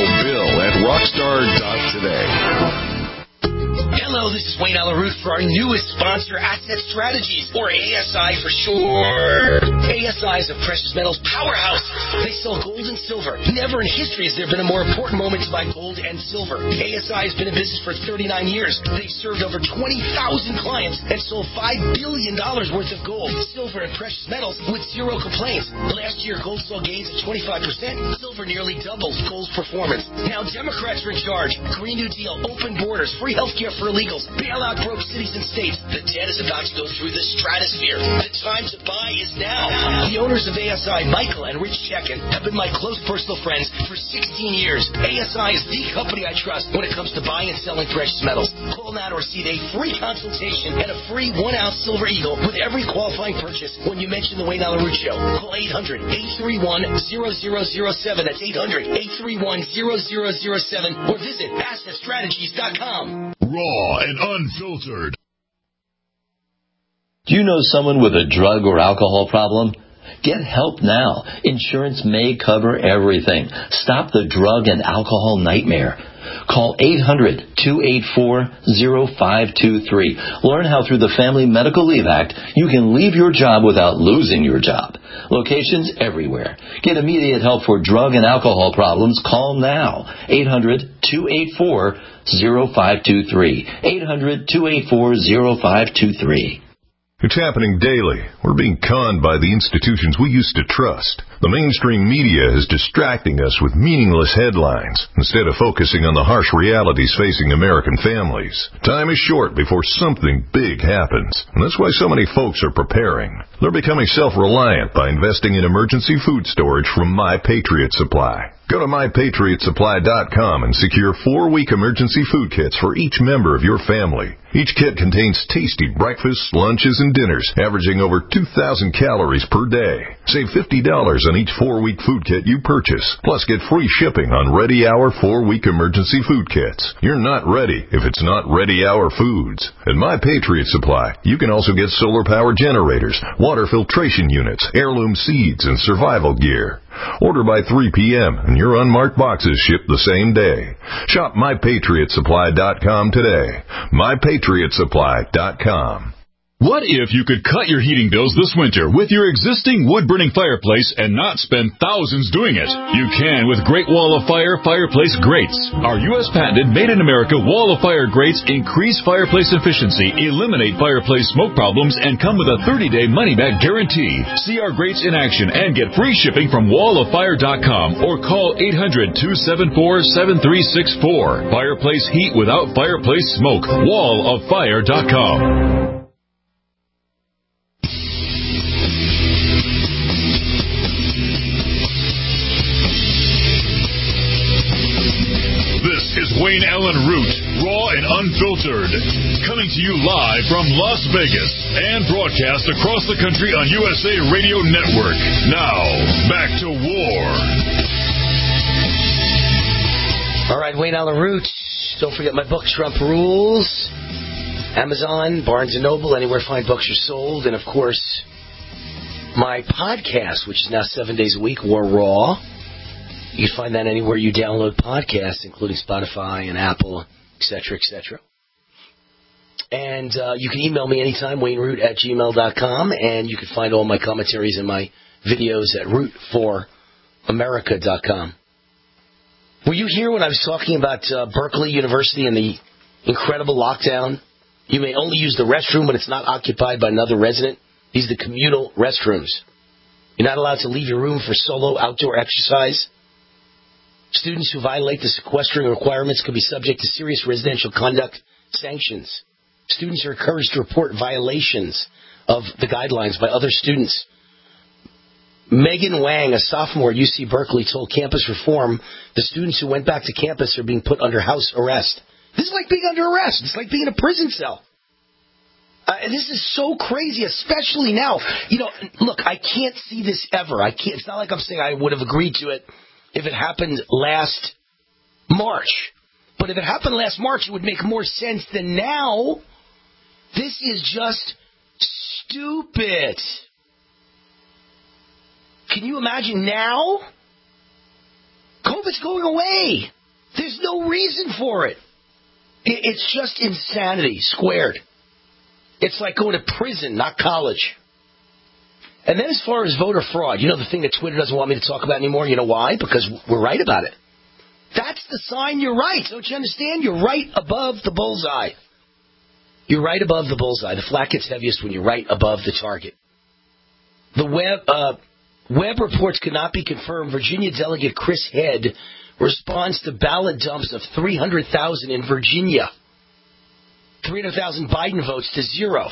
bill@rockstar.today. Hello, this is Wayne Alaroot for our newest sponsor, Asset Strategies, or ASI for short. ASI is a precious metals powerhouse. They sell gold and silver. Never in history has there been a more important moment to buy gold and silver. ASI has been in business for 39 years. They've served over 20,000 clients and sold $5 billion worth of gold, silver, and precious metals with zero complaints. Last year, gold saw gains of 25%. Silver nearly doubled gold's performance. Now Democrats are in charge. Green New Deal, open borders, free health care for illegals, bailout broke cities and states. The debt is about to go through the stratosphere. The time to buy is now. The owners of ASI, Michael and Rich Chekin, have been my close personal friends for 16 years. ASI is the company I trust when it comes to buying and selling precious metals. Call now to receive a free consultation and a free 1-ounce silver eagle with every qualifying purchase when you mention the Wayne Alaroot Show. Call 800-831-0007. That's 800-831-0007 or visit AssetStrategies.com. Raw and unfiltered. Do you know someone with a drug or alcohol problem? Get help now. Insurance may cover everything. Stop the drug and alcohol nightmare. Call 800-284-0523. Learn how through the Family Medical Leave Act you can leave your job without losing your job. Locations everywhere. Get immediate help for drug and alcohol problems. Call now. 800-284-0523. 800-284-0523. It's happening daily. We're being conned by the institutions we used to trust. The mainstream media is distracting us with meaningless headlines instead of focusing on the harsh realities facing American families. Time is short before something big happens, and that's why so many folks are preparing. They're becoming self-reliant by investing in emergency food storage from My Patriot Supply. Go to MyPatriotSupply.com and secure 4-week emergency food kits for each member of your family. Each kit contains tasty breakfasts, lunches, and dinners, averaging over 2,000 calories per day. Save $50 on each 4-week food kit you purchase. Plus, get free shipping on Ready Hour 4-week emergency food kits. You're not ready if it's not Ready Hour Foods. At My Patriot Supply, you can also get solar power generators, water filtration units, heirloom seeds, and survival gear. Order by 3 p.m. and your unmarked boxes ship the same day. Shop MyPatriotSupply.com today. MyPatriotSupply.com. What if you could cut your heating bills this winter with your existing wood-burning fireplace and not spend thousands doing it? You can with Great Wall of Fire fireplace grates. Our U.S. patented made-in-America Wall of Fire grates increase fireplace efficiency, eliminate fireplace smoke problems, and come with a 30-day money-back guarantee. See our grates in action and get free shipping from walloffire.com or call 800-274-7364. Fireplace heat without fireplace smoke. walloffire.com. Is Wayne Allen Root, raw and unfiltered, coming to you live from Las Vegas and broadcast across the country on USA Radio Network. Now, back to war. All right, Wayne Allen Root. Don't forget my book, Trump Rules. Amazon, Barnes & Noble, anywhere fine books are sold. And, of course, my podcast, which is now 7 days a week, War Raw. You can find that anywhere you download podcasts, including Spotify and Apple, etc., etc. And you can email me anytime, wayneroot@gmail.com, and you can find all my commentaries and my videos at rootforamerica.com. Were you here when I was talking about Berkeley University and the incredible lockdown? You may only use the restroom when it's not occupied by another resident. These are the communal restrooms. You're not allowed to leave your room for solo outdoor exercise. Students who violate the sequestering requirements could be subject to serious residential conduct sanctions. Students are encouraged to report violations of the guidelines by other students. Megan Wang, a sophomore at UC Berkeley, told Campus Reform the students who went back to campus are being put under house arrest. This is like being under arrest. It's like being in a prison cell. This is so crazy, especially now. You know, look, I can't see this ever. It's not like I'm saying I would have agreed to it if it happened last March. But if it happened last March, it would make more sense than now. This is just stupid. Can you imagine now? COVID's going away. There's no reason for it. It's just insanity squared. It's like going to prison, not college. And then as far as voter fraud, you know the thing that Twitter doesn't want me to talk about anymore? You know why? Because we're right about it. That's the sign you're right. Don't you understand? You're right above the bullseye. You're right above the bullseye. The flak gets heaviest when you're right above the target. The web reports could not be confirmed. Virginia Delegate Chris Head responds to ballot dumps of 300,000 in Virginia. 300,000 Biden votes to 0.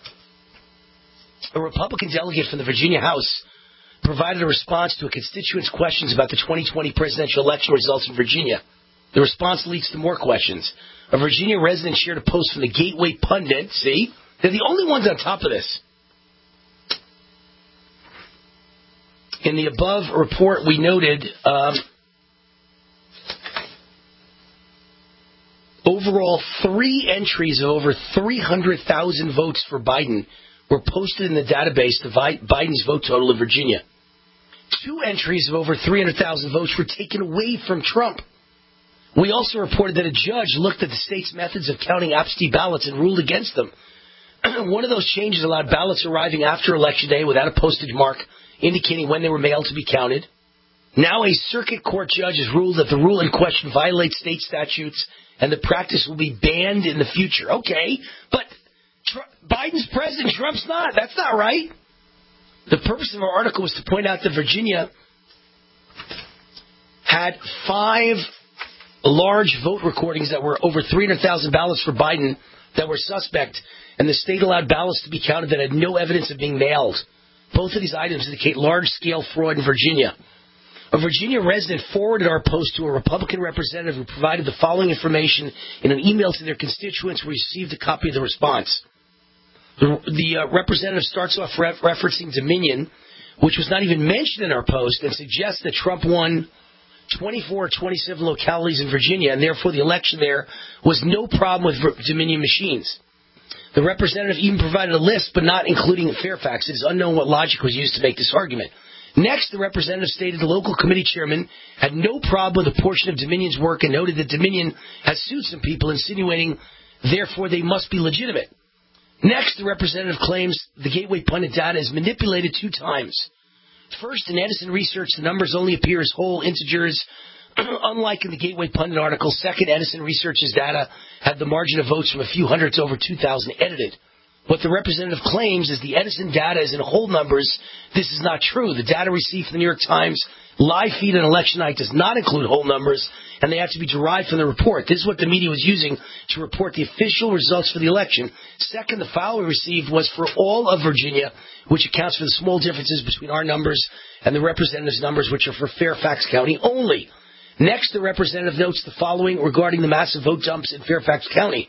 A Republican delegate from the Virginia House provided a response to a constituent's questions about the 2020 presidential election results in Virginia. The response leads to more questions. A Virginia resident shared a post from the Gateway Pundit. See? They're the only ones on top of this. In the above report, we noted overall 3 entries of over 300,000 votes for Biden were posted in the database to Biden's vote total in Virginia. 2 entries of over 300,000 votes were taken away from Trump. We also reported that a judge looked at the state's methods of counting absentee ballots and ruled against them. One of those changes allowed ballots arriving after Election Day without a postage mark indicating when they were mailed to be counted. Now a circuit court judge has ruled that the rule in question violates state statutes and the practice will be banned in the future. Okay, but Biden's president, Trump's not. That's not right. The purpose of our article was to point out that Virginia had 5 large vote recordings that were over 300,000 ballots for Biden that were suspect, and the state allowed ballots to be counted that had no evidence of being mailed. Both of these items indicate large-scale fraud in Virginia. A Virginia resident forwarded our post to a Republican representative who provided the following information in an email to their constituents who received a copy of the response. The representative starts off referencing Dominion, which was not even mentioned in our post, and suggests that Trump won 24 or 27 localities in Virginia, and therefore the election there was no problem with Dominion machines. The representative even provided a list, but not including Fairfax. It is unknown what logic was used to make this argument. Next, the representative stated the local committee chairman had no problem with a portion of Dominion's work and noted that Dominion has sued some people, insinuating, therefore, they must be legitimate. Next, the representative claims the Gateway Pundit data is manipulated 2 times. First, in Edison Research, the numbers only appear as whole integers, unlike in the Gateway Pundit article. Second, Edison Research's data had the margin of votes from a few hundred to over 2,000 edited. What the representative claims is the Edison data is in whole numbers. This is not true. The data received from the New York Times live feed on election night does not include whole numbers, and they have to be derived from the report. This is what the media was using to report the official results for the election. Second, the file we received was for all of Virginia, which accounts for the small differences between our numbers and the representative's numbers, which are for Fairfax County only. Next, the representative notes the following regarding the massive vote dumps in Fairfax County.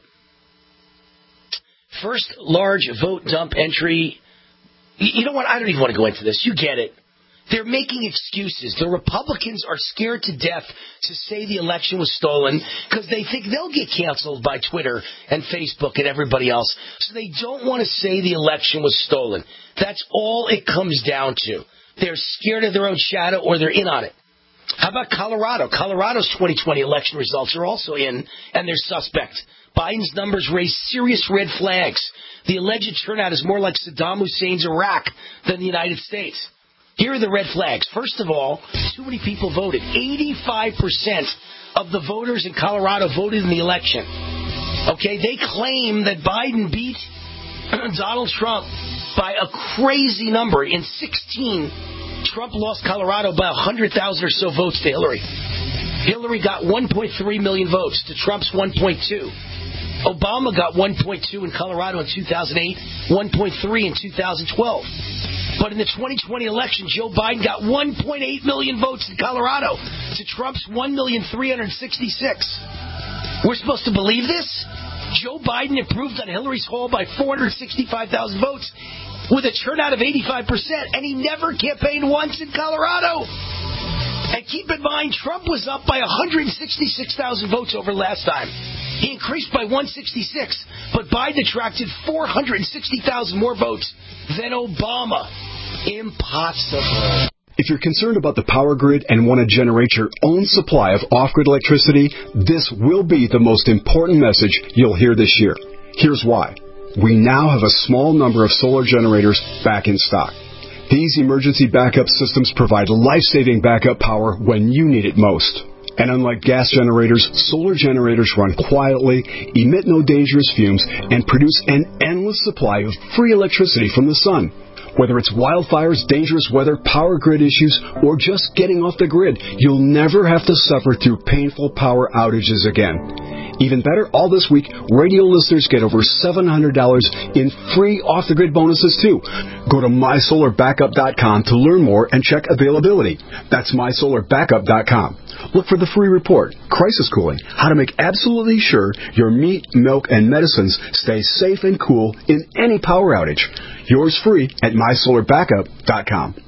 First large vote dump entry. You know what? I don't even want to go into this. You get it. They're making excuses. The Republicans are scared to death to say the election was stolen because they think they'll get canceled by Twitter and Facebook and everybody else. So they don't want to say the election was stolen. That's all it comes down to. They're scared of their own shadow or they're in on it. How about Colorado? Colorado's 2020 election results are also in, and they're suspect. Biden's numbers raise serious red flags. The alleged turnout is more like Saddam Hussein's Iraq than the United States. Here are the red flags. First of all, too many people voted. 85% of the voters in Colorado voted in the election. Okay, they claim that Biden beat Donald Trump by a crazy number. In 2016, Trump lost Colorado by 100,000 or so votes to Hillary. Hillary got 1.3 million votes to Trump's 1.2. Obama got 1.2 in Colorado in 2008, 1.3 in 2012. But in the 2020 election, Joe Biden got 1.8 million votes in Colorado to Trump's 1,366,000. We're supposed to believe this? Joe Biden improved on Hillary's haul by 465,000 votes with a turnout of 85%, and he never campaigned once in Colorado. And keep in mind, Trump was up by 166,000 votes over last time. He increased by 166, but Biden attracted 460,000 more votes than Obama. Impossible. If you're concerned about the power grid and want to generate your own supply of off-grid electricity, this will be the most important message you'll hear this year. Here's why. We now have a small number of solar generators back in stock. These emergency backup systems provide life-saving backup power when you need it most. And unlike gas generators, solar generators run quietly, emit no dangerous fumes, and produce an endless supply of free electricity from the sun. Whether it's wildfires, dangerous weather, power grid issues, or just getting off the grid, you'll never have to suffer through painful power outages again. Even better, all this week, radio listeners get over $700 in free off-the-grid bonuses, too. Go to MySolarBackup.com to learn more and check availability. That's MySolarBackup.com. Look for the free report, Crisis Cooling, how to make absolutely sure your meat, milk, and medicines stay safe and cool in any power outage. Yours free at MySolarBackup.com.